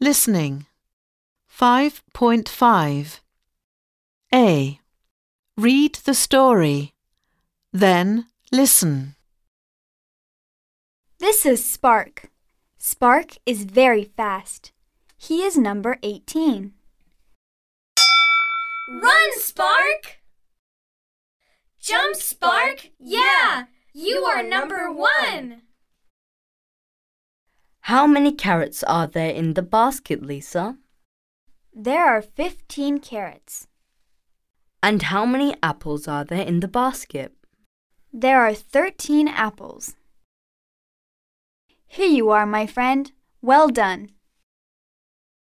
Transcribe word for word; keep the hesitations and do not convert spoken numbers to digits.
Listening. five point five. A. Read the story. Then listen. This is Spark. Spark is very fast. He is number eighteen. Run, Spark! Jump, Spark! Yeah, you are number one! How many carrots are there in the basket, Lisa? There are fifteen carrots. And how many apples are there in the basket? There are thirteen apples. Here you are, my friend. Well done.